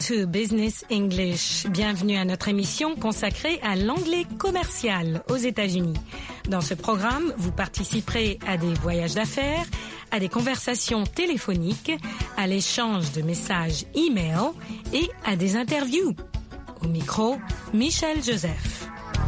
To Business English. Bienvenue à notre émission consacrée à l'anglais commercial aux États-Unis. Dans ce programme, vous participerez à des voyages d'affaires, à des conversations téléphoniques, à l'échange de messages e-mail et à des interviews. Au micro, Michel Joseph.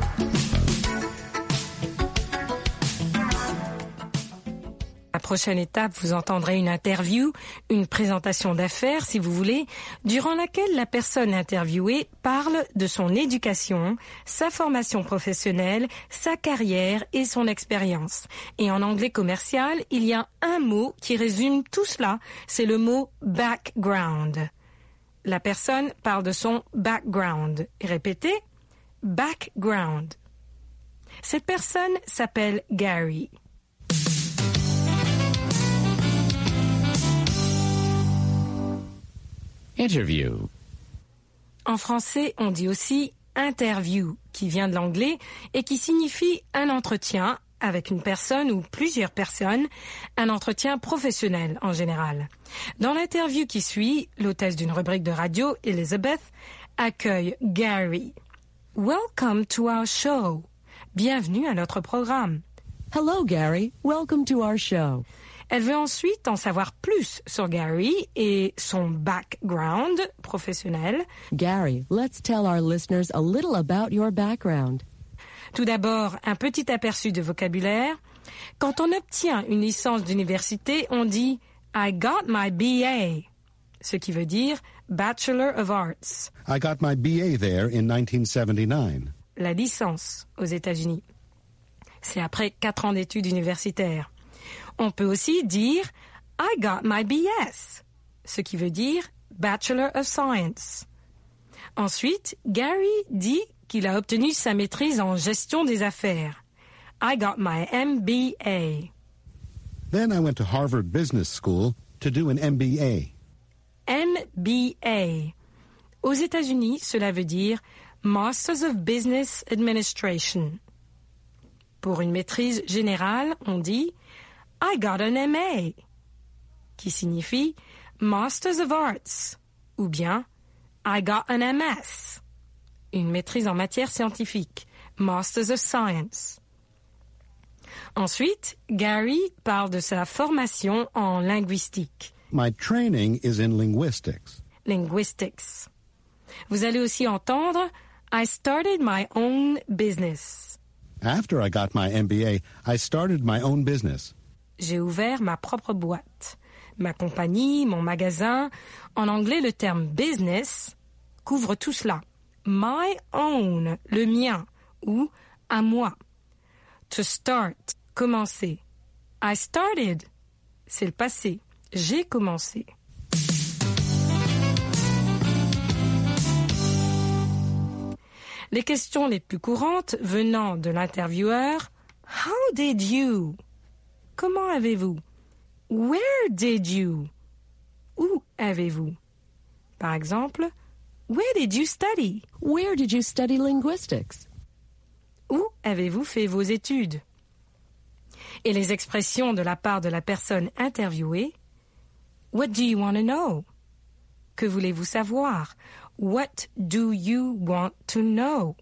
La prochaine étape, vous entendrez une interview, une présentation d'affaires, si vous voulez, durant laquelle la personne interviewée parle de son éducation, sa formation professionnelle, sa carrière et son expérience. Et en anglais commercial, il y a un mot qui résume tout cela, c'est le mot background. La personne parle de son background. Répétez, background. Cette personne s'appelle Gary. Interview. En français, on dit aussi interview, qui vient de l'anglais et qui signifie un entretien avec une personne ou plusieurs personnes, un entretien professionnel en général. Dans l'interview qui suit, l'hôtesse d'une rubrique de radio, Elizabeth, accueille Gary. Welcome to our show. Bienvenue à notre programme. Hello, Gary. Welcome to our show. Elle veut ensuite en savoir plus sur Gary et son background professionnel. Gary, let's tell our listeners a little about your background. Tout d'abord, un petit aperçu de vocabulaire. Quand on obtient une licence d'université, on dit « I got my BA », ce qui veut dire « Bachelor of Arts ». I got my BA there in 1979. La licence aux États-Unis. C'est après 4 ans d'études universitaires. On peut aussi dire « I got my BS », ce qui veut dire « Bachelor of Science ». Ensuite, Gary dit qu'il a obtenu sa maîtrise en gestion des affaires. « I got my MBA ». Then I went to Harvard Business School to do an MBA. MBA. Aux États-Unis, cela veut dire « Masters of Business Administration ». Pour une maîtrise générale, on dit « I got an MA », qui signifie Masters of Arts, ou bien I got an MS, une maîtrise en matière scientifique, Masters of Science. Ensuite, Gary parle de sa formation en linguistique. My training is in linguistics. Linguistics. Vous allez aussi entendre I started my own business. After I got my MBA, I started my own business. J'ai ouvert ma propre boîte, ma compagnie, mon magasin. En anglais, le terme business couvre tout cela. My own, le mien, ou à moi. To start, commencer. I started, c'est le passé. J'ai commencé. Les questions les plus courantes venant de l'intervieweur, How did you? Comment avez-vous? Where did you? Où avez-vous? Par exemple, Where did you study? Where did you study linguistics? Où avez-vous fait vos études? Et les expressions de la part de la personne interviewée. What do you want to know? Que voulez-vous savoir? What do you want to know?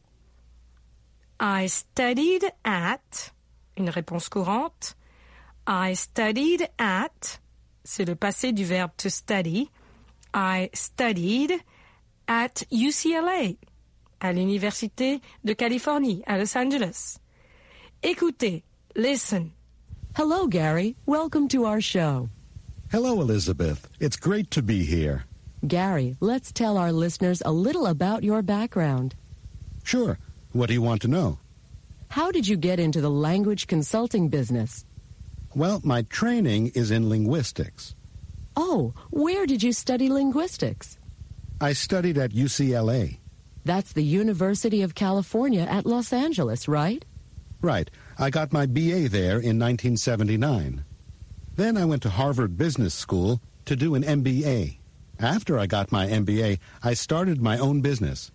I studied at, une réponse courante. I studied at, c'est le passé du verbe to study. I studied at UCLA, à l'Université de Californie, à Los Angeles. Écoutez, listen. Hello, Gary. Welcome to our show. Hello, Elizabeth. It's great to be here. Gary, let's tell our listeners a little about your background. Sure. What do you want to know? How did you get into the language consulting business? Well, my training is in linguistics. Oh, where did you study linguistics? I studied at UCLA. That's the University of California at Los Angeles, right? Right. I got my BA there in 1979. Then I went to Harvard Business School to do an MBA. After I got my MBA, I started my own business.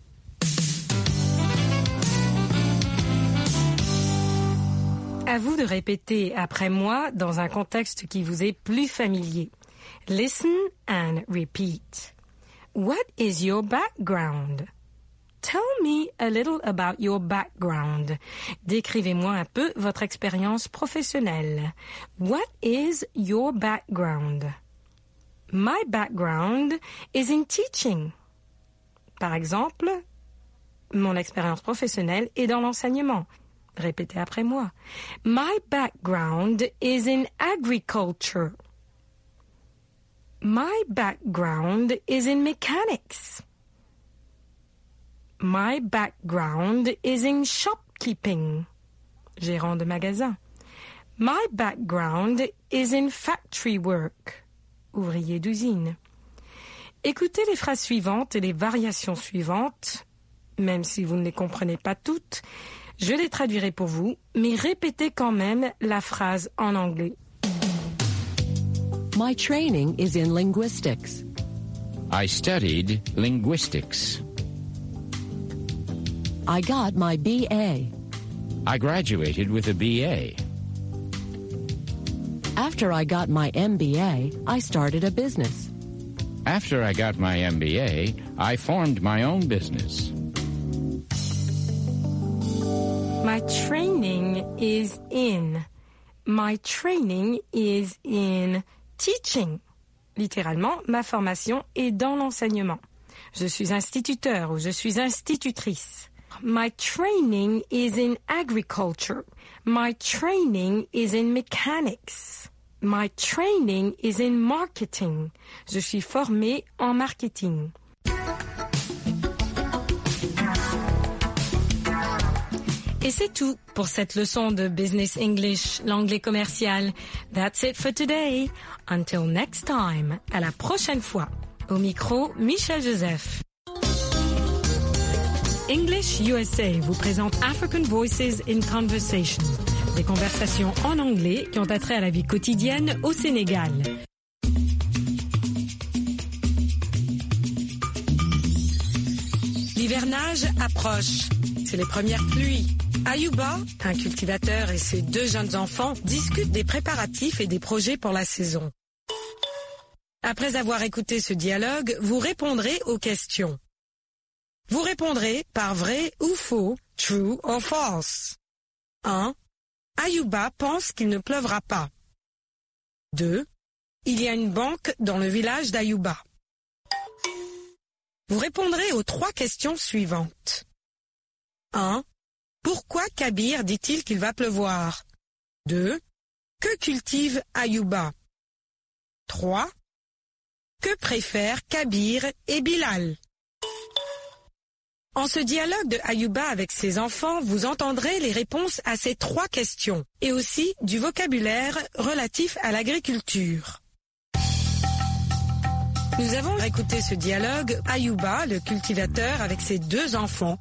À vous de répéter après moi dans un contexte qui vous est plus familier. Listen and repeat. What is your background? Tell me a little about your background. Décrivez-moi un peu votre expérience professionnelle. What is your background? My background is in teaching. Par exemple, mon expérience professionnelle est dans l'enseignement. Répétez après moi. My background is in agriculture. My background is in mechanics. My background is in shopkeeping. Gérant de magasin. My background is in factory work. Ouvrier d'usine. Écoutez les phrases suivantes et les variations suivantes. Même si vous ne les comprenez pas toutes, je les traduirai pour vous, mais répétez quand même la phrase en anglais. My training is in linguistics. I studied linguistics. I got my BA. I graduated with a BA. After I got my MBA, I started a business. After I got my MBA, I formed my own business. My training is in. My training is in teaching. Littéralement, ma formation est dans l'enseignement. Je suis instituteur ou je suis institutrice. My training is in agriculture. My training is in mechanics. My training is in marketing. Je suis formée en marketing. Et c'est tout pour cette leçon de Business English, l'anglais commercial. That's it for today. Until next time. À la prochaine fois. Au micro, Michel Joseph. English USA vous présente African Voices in Conversation. Des conversations en anglais qui ont attrait à la vie quotidienne au Sénégal. L'hivernage approche. C'est les premières pluies. Ayuba, un cultivateur et ses 2 jeunes enfants discutent des préparatifs et des projets pour la saison. Après avoir écouté ce dialogue, vous répondrez aux questions. Vous répondrez par vrai ou faux, true or false. 1. Ayuba pense qu'il ne pleuvra pas. 2. Il y a une banque dans le village d'Ayuba. Vous répondrez aux 3 questions suivantes. 1. Pourquoi Kabir dit-il qu'il va pleuvoir? 2. Que cultive Ayuba? 3. Que préfèrent Kabir et Bilal? En ce dialogue de Ayuba avec ses enfants, vous entendrez les réponses à ces 3 questions et aussi du vocabulaire relatif à l'agriculture. Nous avons écouté ce dialogue, Ayuba, le cultivateur, avec ses 2 enfants.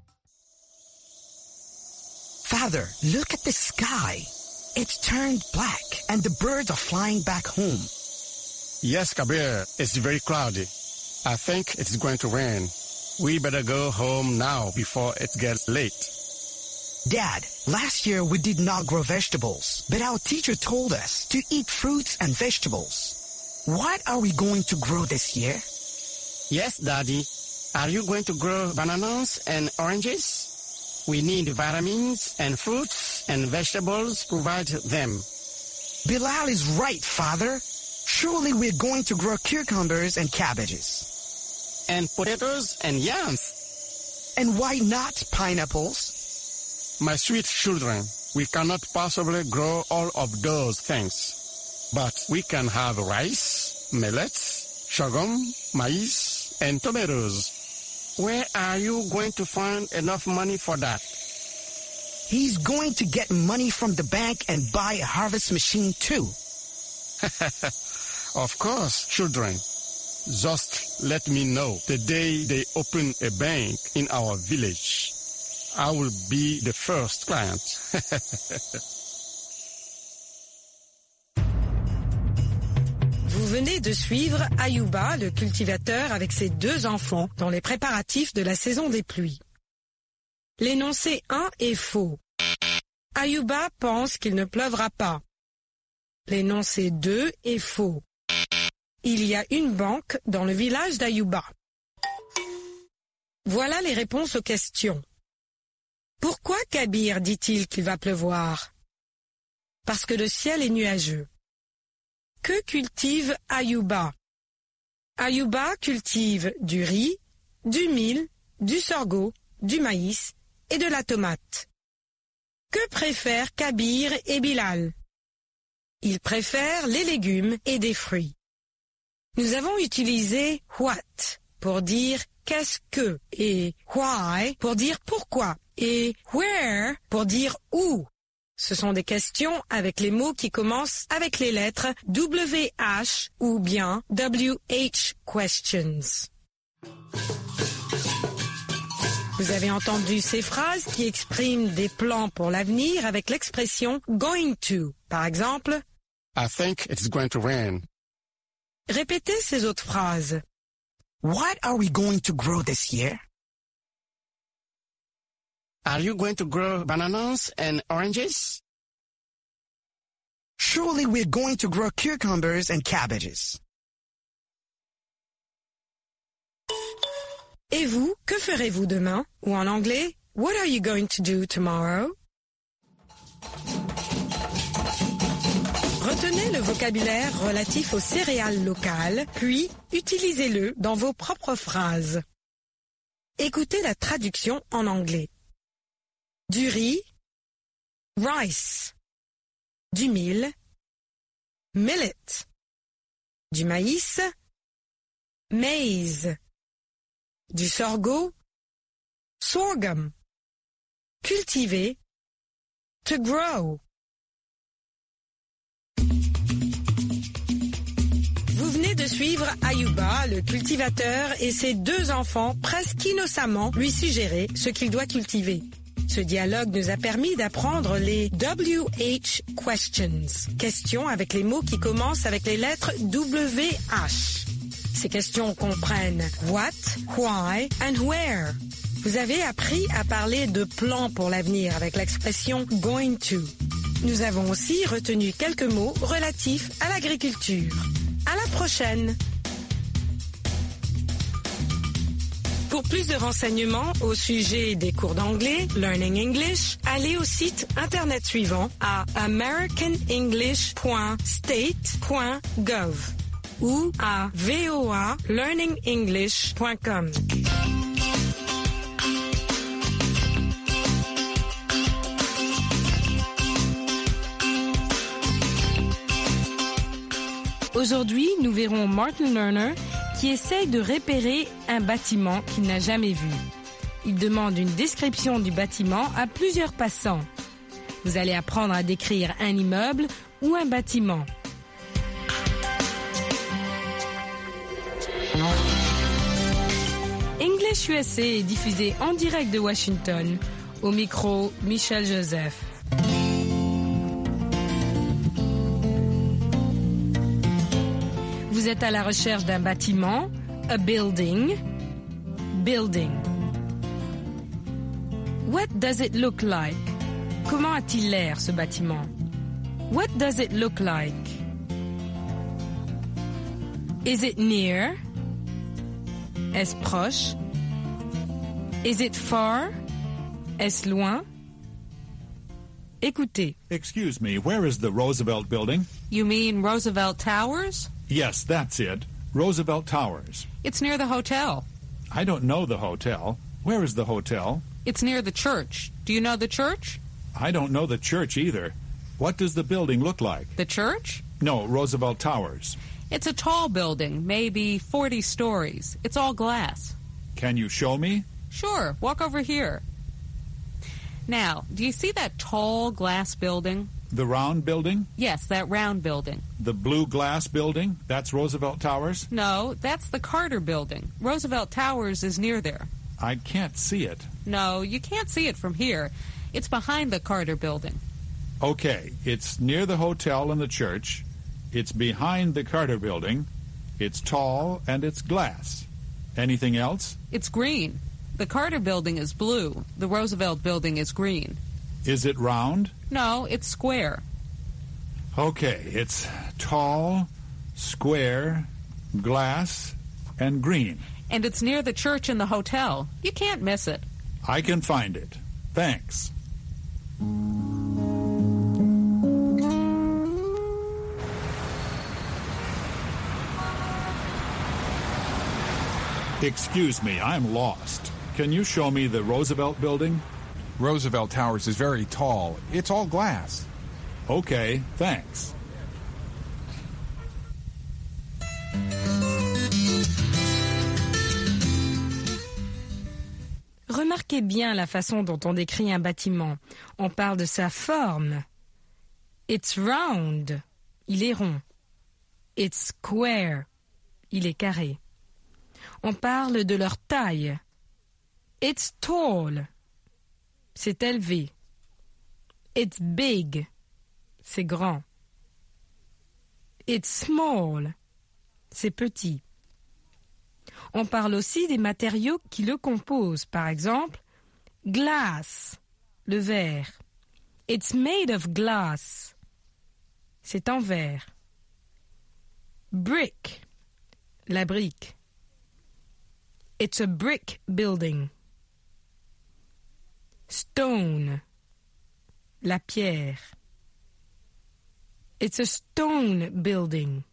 Father, look at the sky. It's turned black and the birds are flying back home. Yes, Kabir, it's very cloudy. I think it's going to rain. We better go home now before it gets late. Dad, last year we did not grow vegetables, but our teacher told us to eat fruits and vegetables. What are we going to grow this year? Yes, Daddy. Are you going to grow bananas and oranges? We need vitamins and fruits and vegetables provide them. Bilal is right, Father. Surely we're going to grow cucumbers and cabbages. And potatoes and yams. And why not pineapples? My sweet children, we cannot possibly grow all of those things. But we can have rice, millets, sorghum, maize, and tomatoes. Where are you going to find enough money for that? He's going to get money from the bank and buy a harvest machine too. Of course, children. Just let me know the day they open a bank in our village. I will be the first client. Vous venez de suivre Ayuba, le cultivateur, avec ses 2 enfants dans les préparatifs de la saison des pluies. L'énoncé 1 est faux. Ayuba pense qu'il ne pleuvra pas. L'énoncé 2 est faux. Il y a une banque dans le village d'Ayuba. Voilà les réponses aux questions. Pourquoi Kabir dit-il qu'il va pleuvoir? Parce que le ciel est nuageux. Que cultive Ayuba? Ayuba cultive du riz, du mil, du sorgho, du maïs et de la tomate. Que préfèrent Kabir et Bilal? Ils préfèrent les légumes et des fruits. Nous avons utilisé what pour dire qu'est-ce que et why pour dire pourquoi et where pour dire où. Ce sont des questions avec les mots qui commencent avec les lettres WH ou bien WH questions. Vous avez entendu ces phrases qui expriment des plans pour l'avenir avec l'expression going to. Par exemple, I think it's going to rain. Répétez ces autres phrases. What are we going to grow this year? Are you going to grow bananas and oranges? Surely we're going to grow cucumbers and cabbages. Et vous, que ferez-vous demain? Ou en anglais, what are you going to do tomorrow? Retenez le vocabulaire relatif aux céréales locales, puis utilisez-le dans vos propres phrases. Écoutez la traduction en anglais. Du riz, rice. Du mil, millet. Du maïs, maize. Du sorgho, sorghum. Cultiver, to grow. Vous venez de suivre Ayuba, le cultivateur, et ses deux enfants presque innocemment lui suggérer ce qu'il doit cultiver. Ce dialogue nous a permis d'apprendre les WH questions, questions avec les mots qui commencent avec les lettres WH. Ces questions comprennent what, why and where. Vous avez appris à parler de plans pour l'avenir avec l'expression going to. Nous avons aussi retenu quelques mots relatifs à l'agriculture. À la prochaine! Pour plus de renseignements au sujet des cours d'anglais, Learning English, allez au site internet suivant à americanenglish.state.gov ou à voalearningenglish.com. Aujourd'hui, nous verrons Martin Lerner qui essaye de repérer un bâtiment qu'il n'a jamais vu. Il demande une description du bâtiment à plusieurs passants. Vous allez apprendre à décrire un immeuble ou un bâtiment. English USA est diffusé en direct de Washington. Au micro, Michel Joseph. Vous êtes à la recherche d'un bâtiment, a building, building. What does it look like? Comment a-t-il l'air, ce bâtiment? What does it look like? Is it near? Est-ce proche? Is it far? Est-ce loin? Écoutez. Excuse me, where is the Roosevelt Building? You mean Roosevelt Towers? Yes, that's it. Roosevelt Towers. It's near the hotel. I don't know the hotel. Where is the hotel? It's near the church. Do you know the church? I don't know the church either. What does the building look like? The church? No, Roosevelt Towers. It's a tall building, maybe 40 stories. It's all glass. Can you show me? Sure, walk over here. Now, do you see that tall glass building? The round building? Yes, that round building. The blue glass building? That's Roosevelt Towers? No, that's the Carter Building. Roosevelt Towers is near there. I can't see it. No, you can't see it from here. It's behind the Carter Building. Okay, it's near the hotel and the church. It's behind the Carter Building. It's tall and it's glass. Anything else? It's green. The Carter Building is blue. The Roosevelt Building is green. Is it round? No, it's square. Okay, it's tall, square, glass, and green. And it's near the church and the hotel. You can't miss it. I can find it. Thanks. Excuse me, I'm lost. Can you show me the Roosevelt Building? Roosevelt Towers is very tall. It's all glass. Okay, thanks. Remarquez bien la façon dont on décrit un bâtiment. On parle de sa forme. It's round. Il est rond. It's square. Il est carré. On parle de leur taille. It's tall. C'est élevé. It's big. C'est grand. It's small. C'est petit. On parle aussi des matériaux qui le composent. Par exemple, glass, le verre. It's made of glass. C'est en verre. Brick, la brique. It's a brick building. Stone, la pierre. It's a stone building.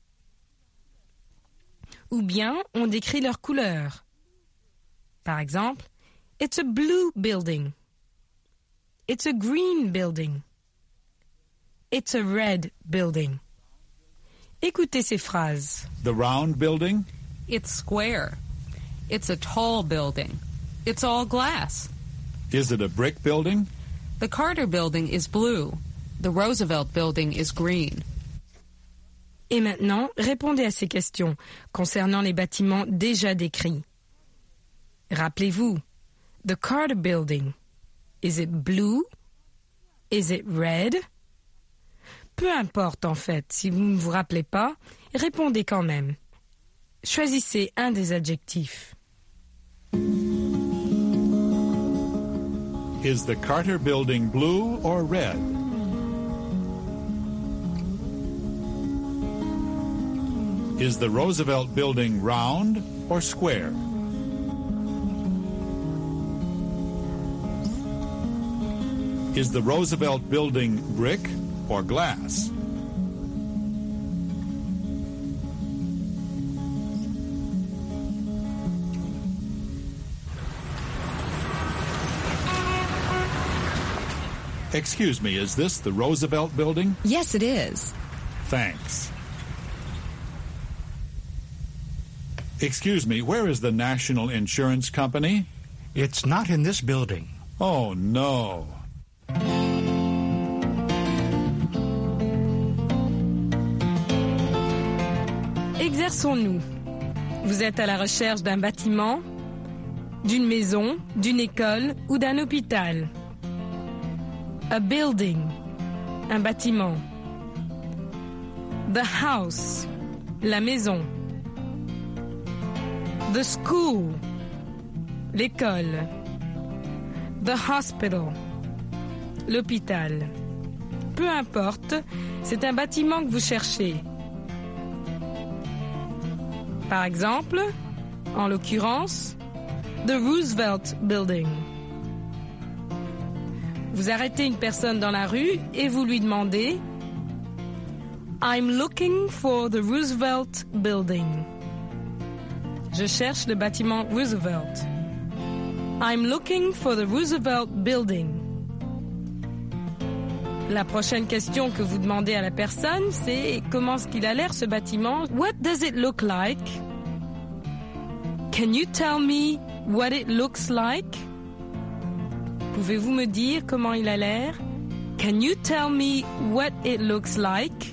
Ou bien on décrit leur couleur. Par exemple, it's a blue building. It's a green building. It's a red building. Écoutez ces phrases. The round building? It's square. It's a tall building. It's all glass. Is it a brick building? The Carter building is blue. The Roosevelt building is green. Et maintenant, répondez à ces questions concernant les bâtiments déjà décrits. Rappelez-vous, the Carter building, is it blue? Is it red? Peu importe en fait, si vous ne vous rappelez pas, répondez quand même. Choisissez un des adjectifs. Is the Carter building blue or red? Is the Roosevelt building round or square? Is the Roosevelt building brick or glass? Excuse me, is this the Roosevelt building? Yes, it is. Thanks. Excuse me, where is the National Insurance Company? It's not in this building. Oh, no. Exerçons-nous. Vous êtes à la recherche d'un bâtiment, d'une maison, d'une école ou d'un hôpital. A building, un bâtiment. The house, la maison. The school, l'école. The hospital, l'hôpital. Peu importe, c'est un bâtiment que vous cherchez. Par exemple, en l'occurrence, the Roosevelt Building. Vous arrêtez une personne dans la rue et vous lui demandez « I'm looking for the Roosevelt Building ». Je cherche le bâtiment Roosevelt. I'm looking for the Roosevelt Building. La prochaine question que vous demandez à la personne, c'est comment est-ce qu'il a l'air ce bâtiment? What does it look like? Can you tell me what it looks like? Pouvez-vous me dire comment il a l'air? Can you tell me what it looks like?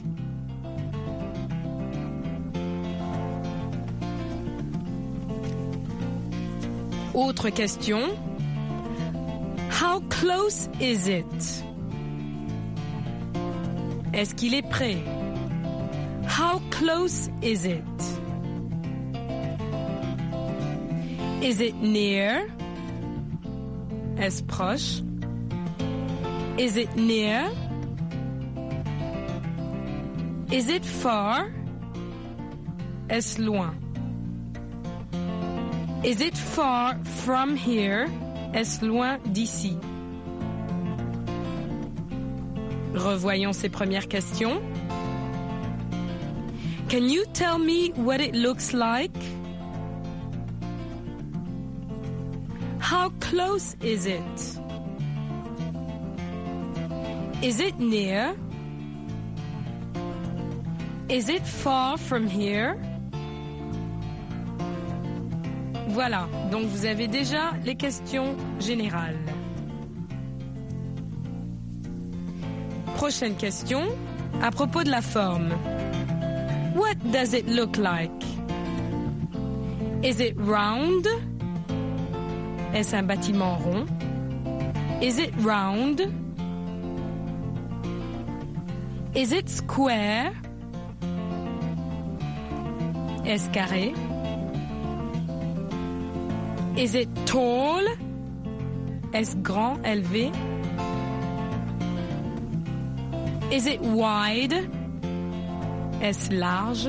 Autre question. How close is it? Est-ce qu'il est prêt? How close is it? Is it near? Est-ce proche? Is it near? Is it far? Est-ce loin? Is it far from here? Est-ce loin d'ici? Revoyons ces premières questions. Can you tell me what it looks like? How close is it? Is it near? Is it far from here? Voilà, donc vous avez déjà les questions générales. Prochaine question, à propos de la forme. What does it look like? Is it round? Est-ce un bâtiment rond? Is it round? Is it square? Est-ce carré? Is it tall? Est-ce grand, élevé? Is it wide? Est-ce large?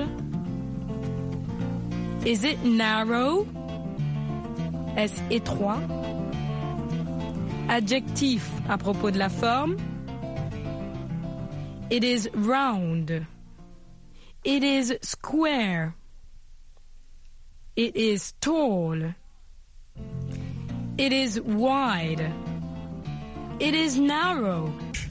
Is it narrow? Est-ce étroit? Adjectif à propos de la forme. It is round. It is square. It is tall. It is wide. It is narrow.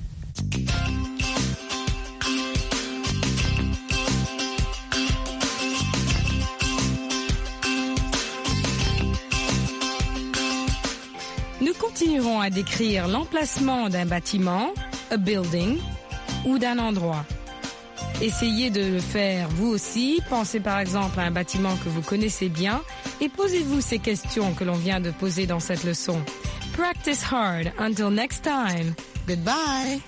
Nous continuerons à décrire l'emplacement d'un bâtiment, a building, ou d'un endroit. Essayez de le faire vous aussi. Pensez par exemple à un bâtiment que vous connaissez bien et posez-vous ces questions que l'on vient de poser dans cette leçon. Practice hard. Until next time. Goodbye.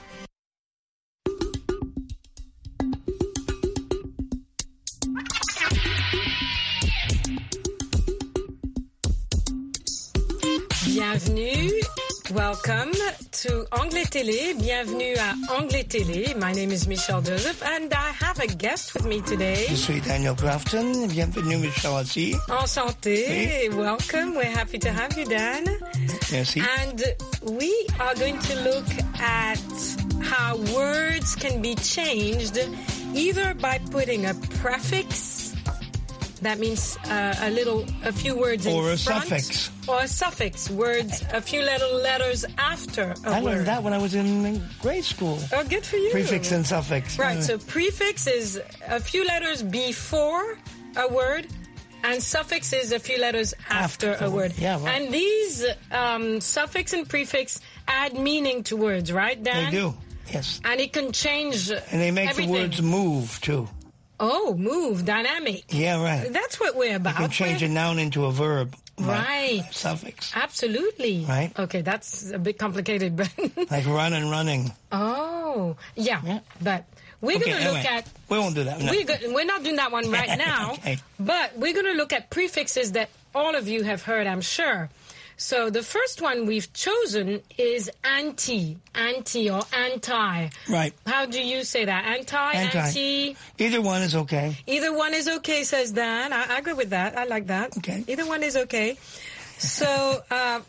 Bienvenue. Welcome to Anglais Télé. Bienvenue à Anglais Télé. My name is Michelle Joseph and I have a guest with me today. Je suis Daniel Grafton. Bienvenue, Michelle aussi. Enchanté. Oui. Welcome. We're happy to have you, Dan. Merci. And we are going to look at how words can be changed either by putting a prefix. That means a few words in front. Or a suffix. Or a suffix, words, a few little letters after a word. I learned that when I was in grade school. Oh, good for you. Prefix and suffix. Right, so prefix is a few letters before a word, and suffix is a few letters after a word. Yeah, right. And these suffix and prefix add meaning to words, right, Dan? They do, yes. And it can change And they make everything. the words move, too. Oh, move, dynamic. Yeah, right. That's what we're about. You can change a noun into a verb. Right. Suffix. Absolutely. Right. Okay, that's a bit complicated, but... Like run and running. Oh, yeah. But we're going to look at... We won't do that. No. We're not doing that one right now. Okay. But we're going to look at prefixes that all of you have heard, I'm sure. So the first one we've chosen is anti or anti. Right. How do you say that? Anti. Either one is okay. Either one is okay, says Dan. I agree with that. I like that. Okay. Either one is okay. So,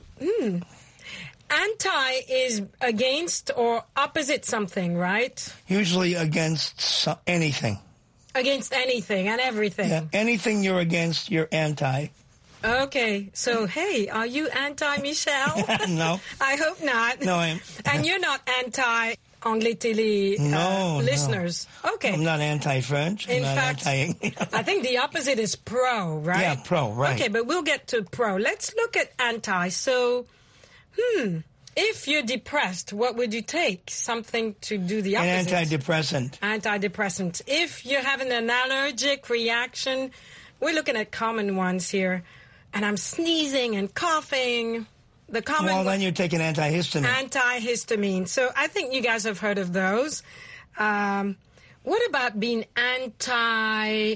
anti is against or opposite something, right? Usually against anything. Against anything and everything. Yeah. Anything you're against, you're anti. Okay, so hey, are you anti-Michelle? No. I hope not. No, I am. And you're not anti-Anglais Télé listeners? No. Okay. I'm not anti-French. In fact, I think the opposite is pro, right? Yeah, pro, right. Okay, but we'll get to pro. Let's look at anti. So, if you're depressed, what would you take? Something to do the opposite. An antidepressant. Antidepressant. If you're having an allergic reaction, we're looking at common ones here. And I'm sneezing and coughing. The common Well, then you take an antihistamine. Antihistamine. So I think you guys have heard of those. What about being anti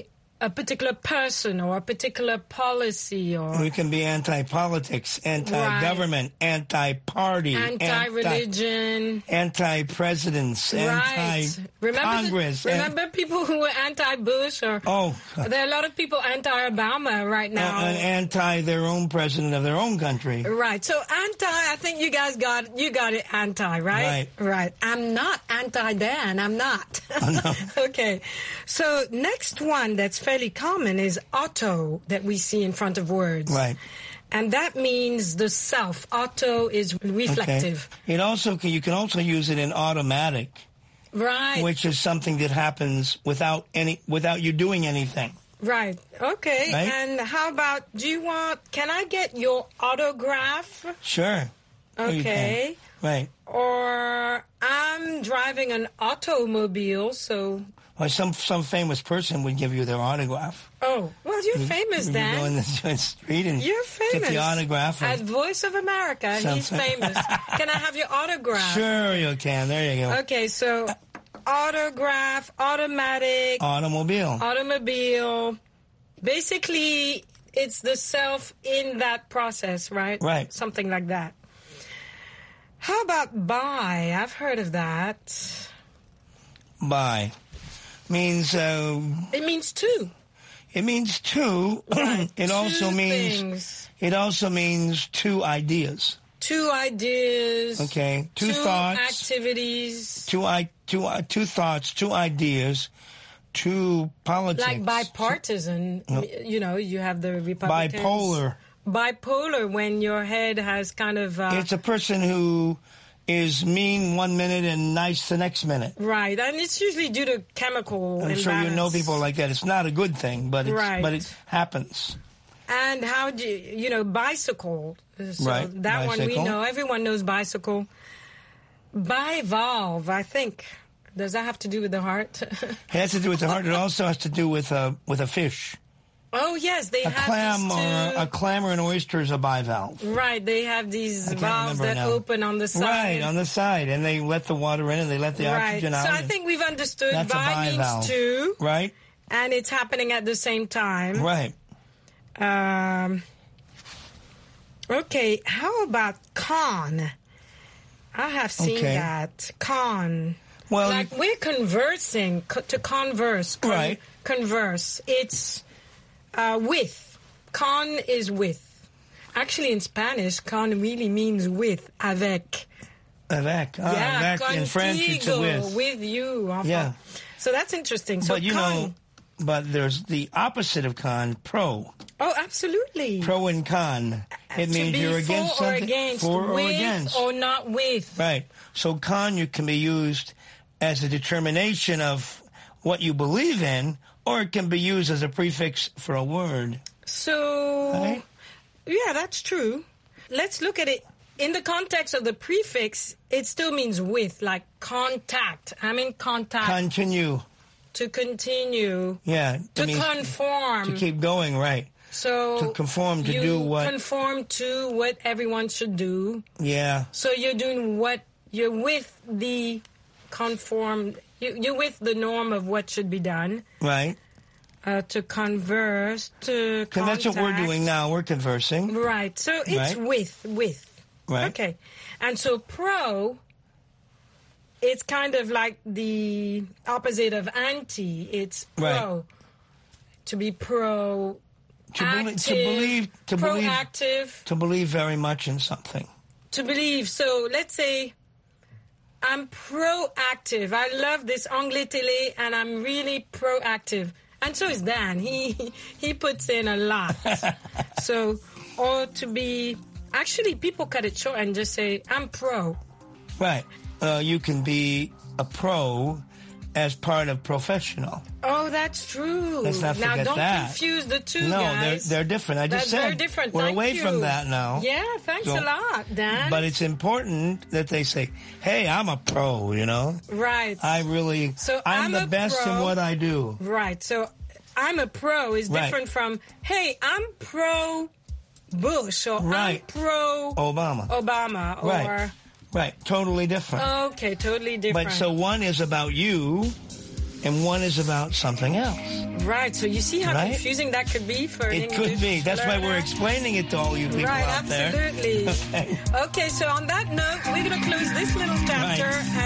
a particular person or a particular policy, or We can be anti-politics, anti-government, anti-party, anti-religion, anti-presidents, anti-Congress. Remember people who were anti-Bush, or there are a lot of people anti-Obama right now, and anti their own president of their own country. Right. So anti, I think you guys got it anti, right? Right. I'm not anti-Dan. I'm not. Oh, no. Okay. So next one that's fairly common is auto, that we see in front of words. Right. And that means the self. Auto is reflective. Okay. You can also use it in automatic. Right. Which is something that happens without you doing anything. Right. Okay. Right? And how about, can I get your autograph? Sure. Okay. Right. Or I'm driving an automobile, so... Or some famous person would give you their autograph. Oh, well, you're famous, Dan. You go in the street and you're famous. Get the autograph. At Voice of America, he's famous. Can I have your autograph? Sure, you can. There you go. Okay, so autograph, automatic. Automobile. Basically, it's the self in that process, right? Right. Something like that. How about buy? I've heard of that. Buy means it means two. It means two. Right. It also means two ideas. Two ideas. Okay. Two thoughts. Activities. Two thoughts. Two ideas. Two politics. Like bipartisan. You have the Republicans. Bipolar, when your head has kind of... it's a person who is mean 1 minute and nice the next minute. Right, and it's usually due to chemical imbalance. I'm sure you know people like that. It's not a good thing, but it happens. And how do bicycle. So right, that bicycle. One we know. Everyone knows bicycle. Bivalve, I think. Does that have to do with the heart? It has to do with the heart. It also has to do with a fish. Oh, yes, they have a clam or an oyster is a bivalve. Right, they have these valves that open on the side. Right, on the side, and they let the water in and they let the oxygen out. So I think we've understood that's bi means two. Right. And it's happening at the same time. Right. Okay, how about con? I have seen that. Con. Well, like we're conversing, to converse. Right. Converse. It's... with. Con is with. Actually, in Spanish, con really means with. Avec. Avec. Yeah, avec. In French, it's with. With you. Enfin. Yeah. So that's interesting. So but but there's the opposite of con, pro. Oh, absolutely. Pro and con. It means you're against something. For or against. Or not with. Right. So con can be used as a determination of what you believe in, or it can be used as a prefix for a word. So, yeah, that's true. Let's look at it. In the context of the prefix, it still means with, like contact. I'm in contact. Continue. To continue. Yeah. To conform. To keep going, right. So to conform, to do what? Conform to what everyone should do. Yeah. So you're doing what, you're with the conform, you're with the norm of what should be done. Right. To converse, to contact. That's what we're doing now. We're conversing. Right. So it's with. Right. Okay. And so pro, it's kind of like the opposite of anti. It's pro. Right. To be pro. Proactive. To believe very much in something. To believe. So let's say I'm proactive. I love this Anglais Télé, and I'm really proactive. And so is Dan. He puts in a lot. So, or to be... Actually, people cut it short and just say, I'm pro. Right. You can be a pro as part of professional. Oh, that's true. Let's not forget that. Now, don't confuse the two, guys. No, they're different. I just said very different. We're away from that now. Yeah, thanks a lot, Dan. But it's important that they say, hey, I'm a pro, you know? Right. I'm the best in what I do. Right. So I'm a pro is different from, hey, I'm pro Bush or I'm pro Obama. Or Right. Totally different. Okay, totally different. But so one is about you and one is about something else. Right. So you see how Right? confusing that could be for an It English could be. That's why we're learner? explaining it to all you people Right, out there. absolutely. Okay, so on that note, we're going to close this little chapter. Right.